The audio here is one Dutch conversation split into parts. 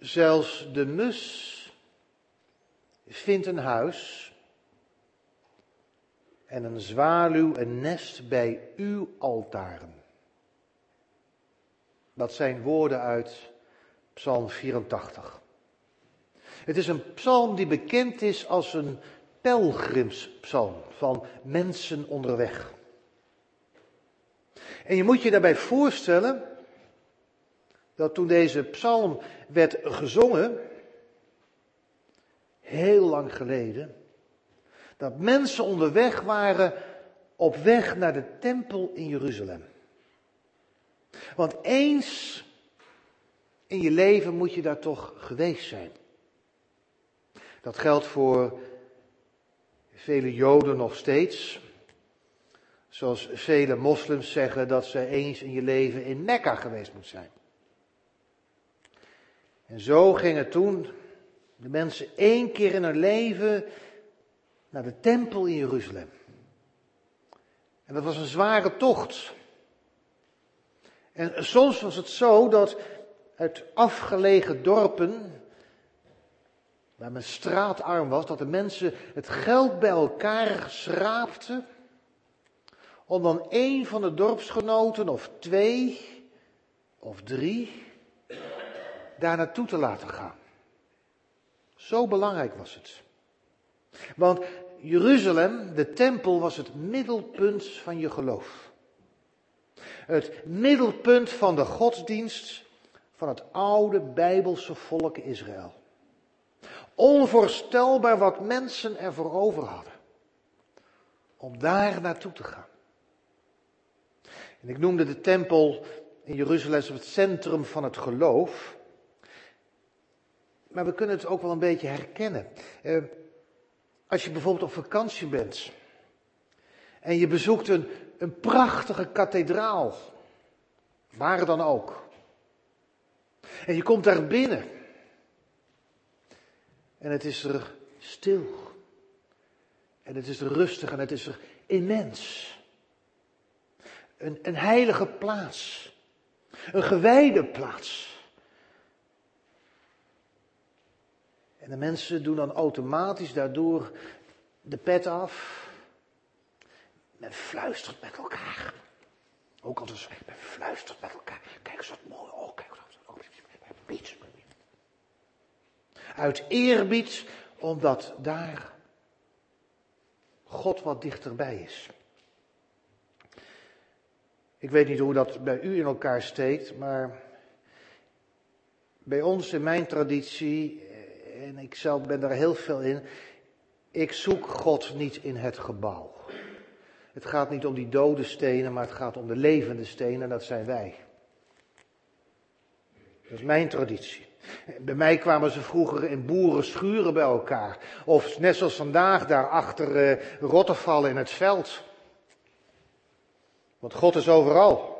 Zelfs de mus vindt een huis en een zwaluw een nest bij uw altaren. Dat zijn woorden uit Psalm 84. Het is een psalm die bekend is als een pelgrimspsalm van mensen onderweg. En je moet je daarbij voorstellen dat toen deze psalm werd gezongen, heel lang geleden, dat mensen onderweg waren op weg naar de tempel in Jeruzalem. Want eens in je leven moet je daar toch geweest zijn. Dat geldt voor vele Joden nog steeds. Zoals vele moslims zeggen dat ze eens in je leven in Mekka geweest moet zijn. En zo gingen toen de mensen 1 keer in hun leven naar de tempel in Jeruzalem. En dat was een zware tocht. En soms was het zo dat uit afgelegen dorpen, waar men straatarm was, dat de mensen het geld bij elkaar schraapten om dan 1 van de dorpsgenoten of 2 of 3 daar naartoe te laten gaan. Zo belangrijk was het. Want Jeruzalem, de tempel, was het middelpunt van je geloof. Het middelpunt van de godsdienst van het oude Bijbelse volk Israël. Onvoorstelbaar wat mensen ervoor over hadden om daar naartoe te gaan. En ik noemde de tempel in Jeruzalem het centrum van het geloof. Maar we kunnen het ook wel een beetje herkennen. Als je bijvoorbeeld op vakantie bent en je bezoekt een prachtige kathedraal, waar dan ook. En je komt daar binnen en het is er stil. En het is er rustig en het is er immens. Een heilige plaats. Een gewijde plaats. En de mensen doen dan automatisch daardoor de pet af. Men fluistert met elkaar. Ook altijd men fluistert met elkaar. Kijk eens wat mooi. Oh, kijk eens. Uit eerbied, omdat daar God wat dichterbij is. Ik weet niet hoe dat bij u in elkaar steekt, maar bij ons in mijn traditie, en ik zelf ben daar heel veel in, ik zoek God niet in het gebouw. Het gaat niet om die dode stenen, maar het gaat om de levende stenen, en dat zijn wij. Dat is mijn traditie. Bij mij kwamen ze vroeger in boerenschuren bij elkaar. Of net zoals vandaag daar achter rottevallen in het veld. Want God is overal.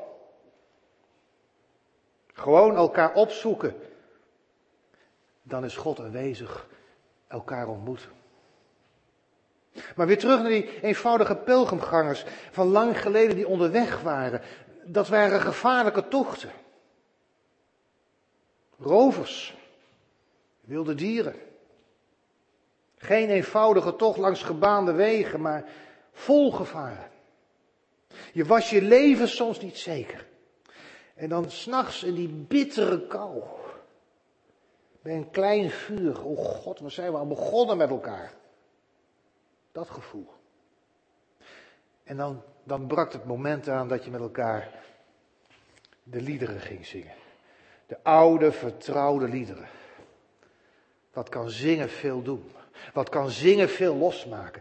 Gewoon elkaar opzoeken. Dan is God aanwezig. Elkaar ontmoeten. Maar weer terug naar die eenvoudige pelgrimgangers van lang geleden die onderweg waren. Dat waren gevaarlijke tochten. Rovers. Wilde dieren. Geen eenvoudige tocht langs gebaande wegen, maar vol gevaren. Je was je leven soms niet zeker. En dan 's nachts in die bittere kou. Bij een klein vuur. Oh God, wat zijn we al begonnen met elkaar. Dat gevoel. En dan brak het moment aan dat je met elkaar de liederen ging zingen. De oude, vertrouwde liederen. Wat kan zingen veel doen. Wat kan zingen veel losmaken.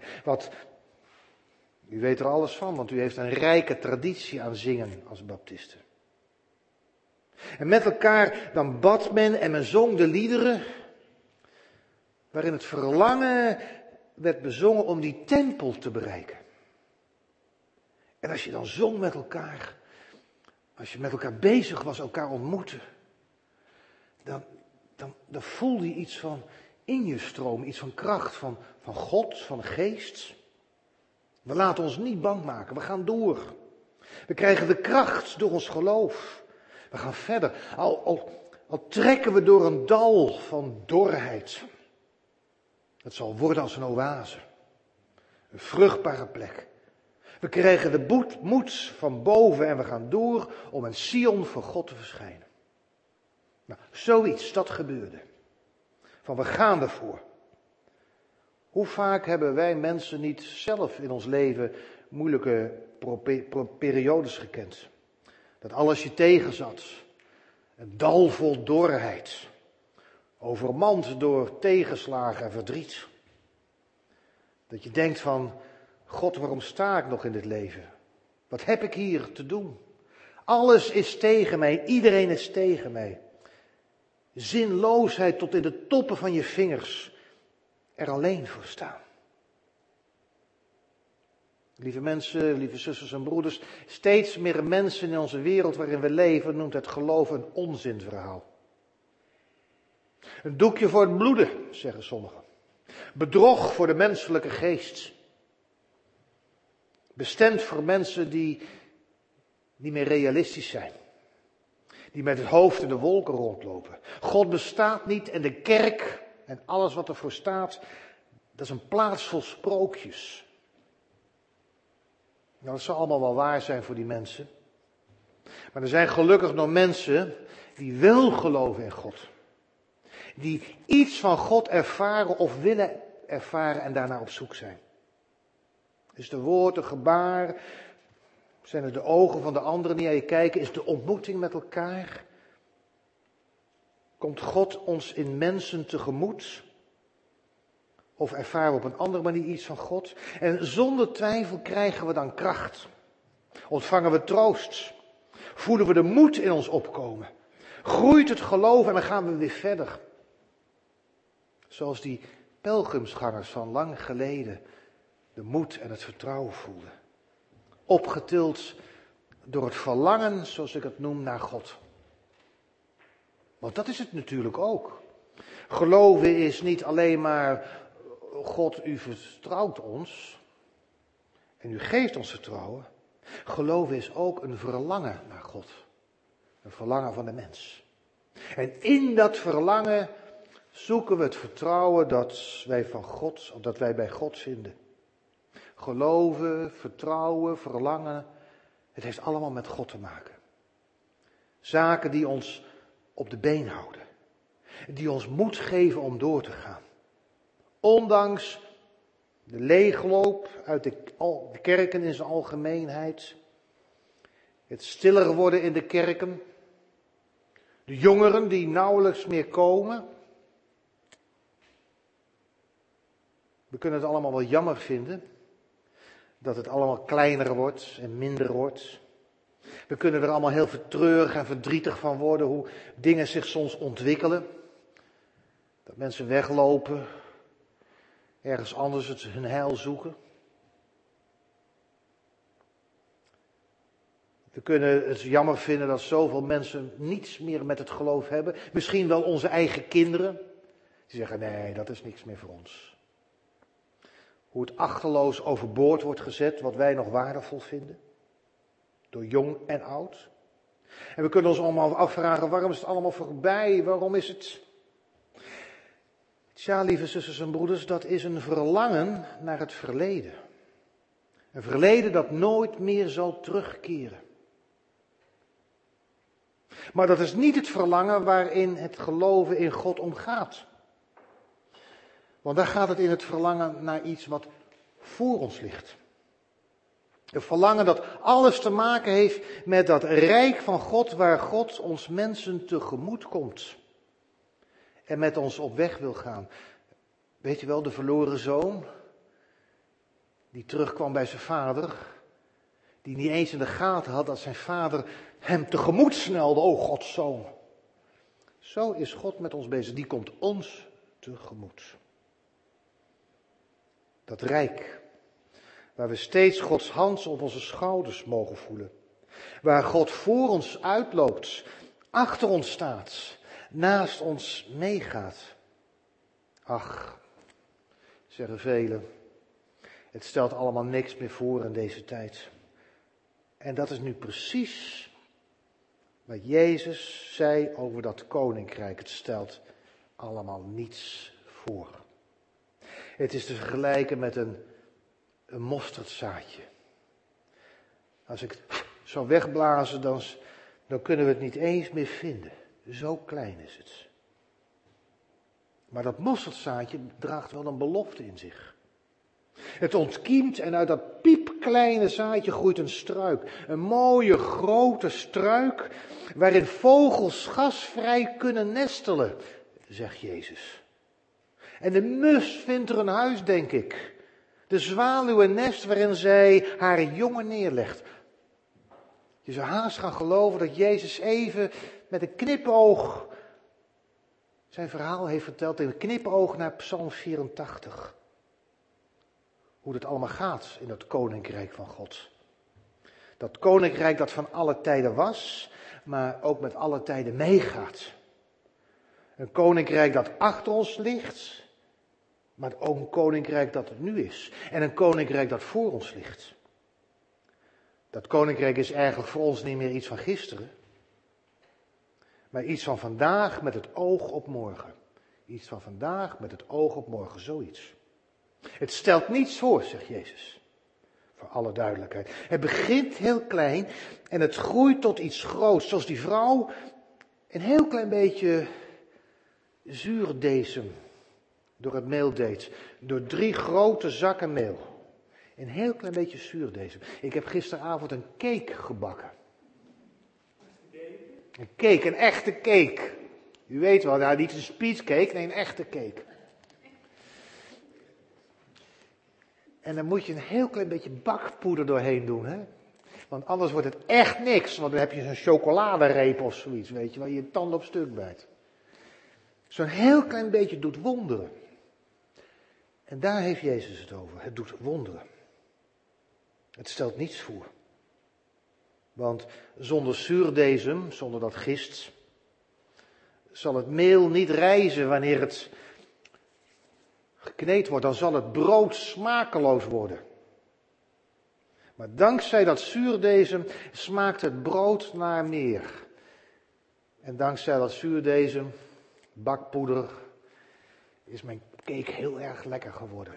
U weet er alles van, want u heeft een rijke traditie aan zingen als baptisten. En met elkaar dan bad men en men zong de liederen, waarin het verlangen werd bezongen om die tempel te bereiken. En als je dan zong met elkaar, als je met elkaar bezig was, elkaar ontmoette, dan voelde je iets van in je stroom, iets van kracht, van God, van de geest. We laten ons niet bang maken, we gaan door. We krijgen de kracht door ons geloof. We gaan verder. Al trekken we door een dal van dorheid. Het zal worden als een oase. Een vruchtbare plek. We krijgen de moed van boven en we gaan door om in Sion voor God te verschijnen. Nou, zoiets, dat gebeurde. Van we gaan ervoor. Hoe vaak hebben wij mensen niet zelf in ons leven moeilijke periodes gekend? Dat alles je tegenzat. Een dal vol dorheid. Overmand door tegenslagen en verdriet. Dat je denkt van, God, waarom sta ik nog in dit leven? Wat heb ik hier te doen? Alles is tegen mij, iedereen is tegen mij. Zinloosheid tot in de toppen van je vingers. Er alleen voor staan. Lieve mensen, lieve zusters en broeders, steeds meer mensen in onze wereld waarin we leven noemt het geloof een onzinverhaal. Een doekje voor het bloeden, zeggen sommigen. Bedrog voor de menselijke geest. Bestemd voor mensen die niet meer realistisch zijn. Die met het hoofd in de wolken rondlopen. God bestaat niet en de kerk en alles wat ervoor staat, dat is een plaats vol sprookjes. Nou, dat zal allemaal wel waar zijn voor die mensen. Maar er zijn gelukkig nog mensen die wel geloven in God. Die iets van God ervaren of willen ervaren en daarnaar op zoek zijn. Is de woord, de gebaar, zijn het de ogen van de anderen die naar je kijken? Is de ontmoeting met elkaar? Komt God ons in mensen tegemoet? Of ervaren we op een andere manier iets van God? En zonder twijfel krijgen we dan kracht. Ontvangen we troost. Voelen we de moed in ons opkomen. Groeit het geloof en dan gaan we weer verder. Zoals die pelgrimsgangers van lang geleden de moed en het vertrouwen voelden. Opgetild door het verlangen, zoals ik het noem, naar God. Want dat is het natuurlijk ook. Geloven is niet alleen maar, God, u vertrouwt ons en u geeft ons vertrouwen. Geloven is ook een verlangen naar God. Een verlangen van de mens. En in dat verlangen zoeken we het vertrouwen dat wij bij God vinden. Geloven, vertrouwen, verlangen, het heeft allemaal met God te maken. Zaken die ons op de been houden. Die ons moed geven om door te gaan. Ondanks de leegloop uit de kerken in zijn algemeenheid. Het stiller worden in de kerken. De jongeren die nauwelijks meer komen. We kunnen het allemaal wel jammer vinden. Dat het allemaal kleiner wordt en minder wordt. We kunnen er allemaal heel treurig en verdrietig van worden hoe dingen zich soms ontwikkelen. Dat mensen weglopen, ergens anders hun heil zoeken. We kunnen het jammer vinden dat zoveel mensen niets meer met het geloof hebben. Misschien wel onze eigen kinderen. Die zeggen, nee, dat is niks meer voor ons. Hoe het achterloos overboord wordt gezet, wat wij nog waardevol vinden. Door jong en oud. En we kunnen ons allemaal afvragen, waarom is het allemaal voorbij? Waarom is het... Tja, lieve zusters en broeders, dat is een verlangen naar het verleden. Een verleden dat nooit meer zal terugkeren. Maar dat is niet het verlangen waarin het geloven in God om gaat. Want daar gaat het in het verlangen naar iets wat voor ons ligt. Een verlangen dat alles te maken heeft met dat rijk van God waar God ons mensen tegemoet komt. En met ons op weg wil gaan. Weet je wel, de verloren zoon. Die terugkwam bij zijn vader. Die niet eens in de gaten had dat zijn vader hem tegemoet snelde. O Gods zoon. Zo is God met ons bezig. Die komt ons tegemoet. Dat rijk. Waar we steeds Gods hand op onze schouders mogen voelen. Waar God voor ons uitloopt. Achter ons staat. Naast ons meegaat. Ach, zeggen velen. Het stelt allemaal niks meer voor in deze tijd. En dat is nu precies Wat Jezus zei over dat koninkrijk, het stelt allemaal niets voor. Het is te vergelijken met een mosterdzaadje. Als ik het zou wegblazen, dan kunnen we het niet eens meer vinden. Zo klein is het. Maar dat mosterdzaadje draagt wel een belofte in zich. Het ontkiemt en uit dat piepkleine zaadje groeit een struik. Een mooie grote struik waarin vogels gasvrij kunnen nestelen, zegt Jezus. En de mus vindt er een huis, denk ik. De zwaluw een nest waarin zij haar jongen neerlegt. Je zou haast gaan geloven dat Jezus even met een knipoog zijn verhaal heeft verteld, in een knipoog naar Psalm 84. Hoe het allemaal gaat in dat koninkrijk van God. Dat koninkrijk dat van alle tijden was, maar ook met alle tijden meegaat. Een koninkrijk dat achter ons ligt, maar ook een koninkrijk dat het nu is. En een koninkrijk dat voor ons ligt. Dat koninkrijk is eigenlijk voor ons niet meer iets van gisteren, maar iets van vandaag met het oog op morgen. Iets van vandaag met het oog op morgen, zoiets. Het stelt niets voor, zegt Jezus. Voor alle duidelijkheid. Het begint heel klein en het groeit tot iets groots. Zoals die vrouw een heel klein beetje zuurdesem door het meel deed. Door 3 grote zakken meel. Een heel klein beetje zuurdesem. Ik heb gisteravond een cake gebakken. Een cake, een echte cake. U weet wel, nou niet een speechcake, nee een echte cake. En dan moet je een heel klein beetje bakpoeder doorheen doen, hè. Want anders wordt het echt niks, want dan heb je zo'n chocoladereep of zoiets, weet je, waar je tanden op stuk bijt. Zo'n heel klein beetje doet wonderen. En daar heeft Jezus het over. Het doet wonderen. Het stelt niets voor. Want zonder zuurdesem, zonder dat gist, zal het meel niet rijzen wanneer het gekneed wordt. Dan zal het brood smakeloos worden. Maar dankzij dat zuurdesem smaakt het brood naar meer. En dankzij dat zuurdesem, bakpoeder, is mijn cake heel erg lekker geworden.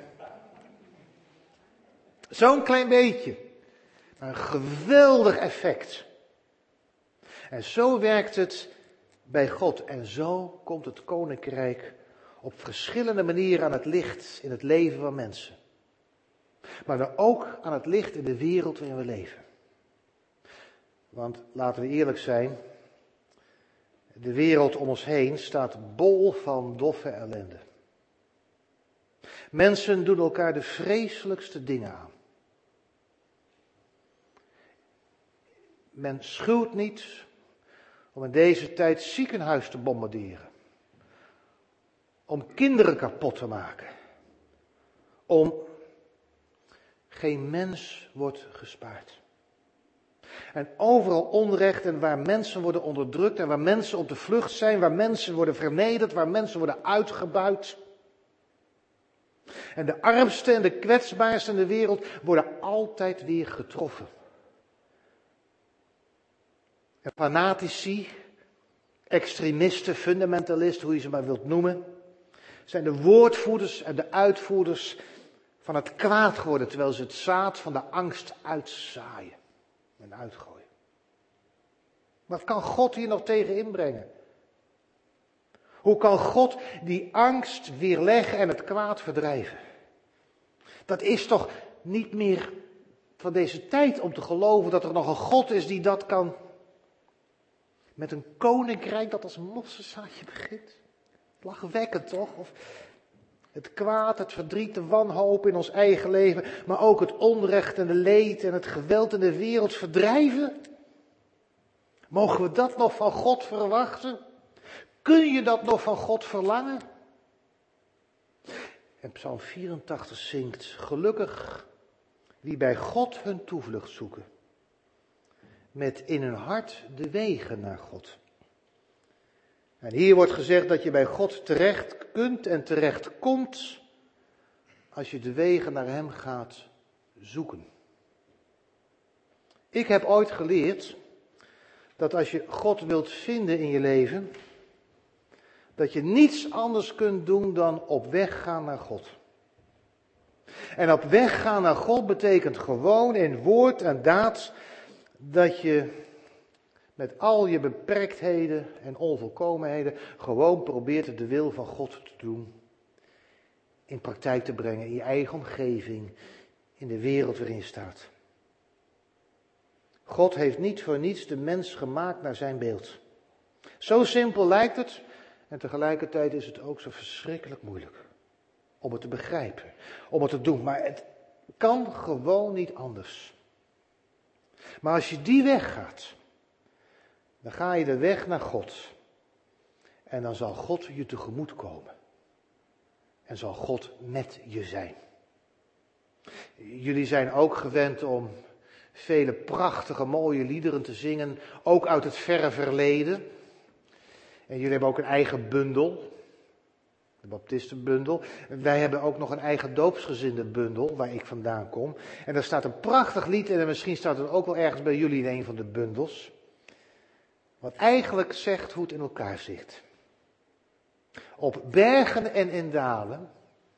Zo'n klein beetje. Een geweldig effect. En zo werkt het bij God. En zo komt het koninkrijk op verschillende manieren aan het licht in het leven van mensen. Maar dan ook aan het licht in de wereld waarin we leven. Want laten we eerlijk zijn, de wereld om ons heen staat bol van doffe ellende. Mensen doen elkaar de vreselijkste dingen aan. Men schuwt niet om in deze tijd ziekenhuis te bombarderen. Om kinderen kapot te maken. Geen mens wordt gespaard. En overal onrecht en waar mensen worden onderdrukt en waar mensen op de vlucht zijn, waar mensen worden vernederd, waar mensen worden uitgebuit. En de armsten en de kwetsbaarsten in de wereld worden altijd weer getroffen. En fanatici, extremisten, fundamentalisten, hoe je ze maar wilt noemen, zijn de woordvoerders en de uitvoerders van het kwaad geworden, terwijl ze het zaad van de angst uitzaaien en uitgooien. Wat kan God hier nog tegen inbrengen? Hoe kan God die angst weerleggen en het kwaad verdrijven? Dat is toch niet meer van deze tijd om te geloven dat er nog een God is die dat kan. Met een koninkrijk dat als een mosterdzaadje begint. Lachwekkend toch? Of het kwaad, het verdriet, de wanhoop in ons eigen leven, maar ook het onrecht en de leed en het geweld in de wereld verdrijven? Mogen we dat nog van God verwachten? Kun je dat nog van God verlangen? En Psalm 84 zingt: gelukkig wie bij God hun toevlucht zoeken, met in hun hart de wegen naar God. En hier wordt gezegd dat je bij God terecht kunt en terecht komt als je de wegen naar Hem gaat zoeken. Ik heb ooit geleerd dat als je God wilt vinden in je leven, dat je niets anders kunt doen dan op weg gaan naar God. En op weg gaan naar God betekent gewoon in woord en daad dat je met al je beperktheden en onvolkomenheden gewoon probeert de wil van God te doen. In praktijk te brengen in je eigen omgeving, in de wereld waarin je staat. God heeft niet voor niets de mens gemaakt naar zijn beeld. Zo simpel lijkt het en tegelijkertijd is het ook zo verschrikkelijk moeilijk. Om het te begrijpen, om het te doen, maar het kan gewoon niet anders. Maar als je die weg gaat, dan ga je de weg naar God. En dan zal God je tegemoet komen. En zal God met je zijn. Jullie zijn ook gewend om vele prachtige, mooie liederen te zingen, ook uit het verre verleden. En jullie hebben ook een eigen bundel, de baptistenbundel. Wij hebben ook nog een eigen doopsgezinde bundel, waar ik vandaan kom. En daar staat een prachtig lied in en misschien staat het ook wel ergens bij jullie in een van de bundels. Wat eigenlijk zegt hoe het in elkaar zit. Op bergen en in dalen.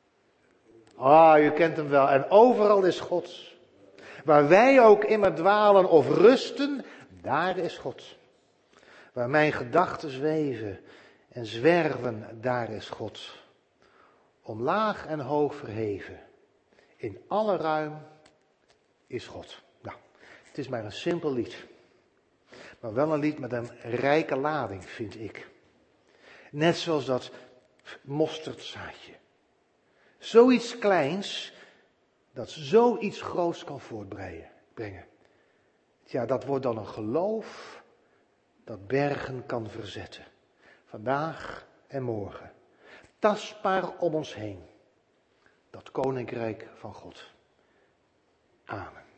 U kent hem wel. En overal is God. Waar wij ook immer dwalen of rusten, daar is God. Waar mijn gedachten zweven en zwerven, daar is God. Omlaag en hoog verheven. In alle ruim is God. Nou, het is maar een simpel lied. Maar wel een lied met een rijke lading, vind ik. Net zoals dat mosterdzaadje. Zoiets kleins, dat zoiets groots kan voortbrengen. Ja, dat wordt dan een geloof dat bergen kan verzetten. Vandaag en morgen. Tastbaar om ons heen. Dat koninkrijk van God. Amen.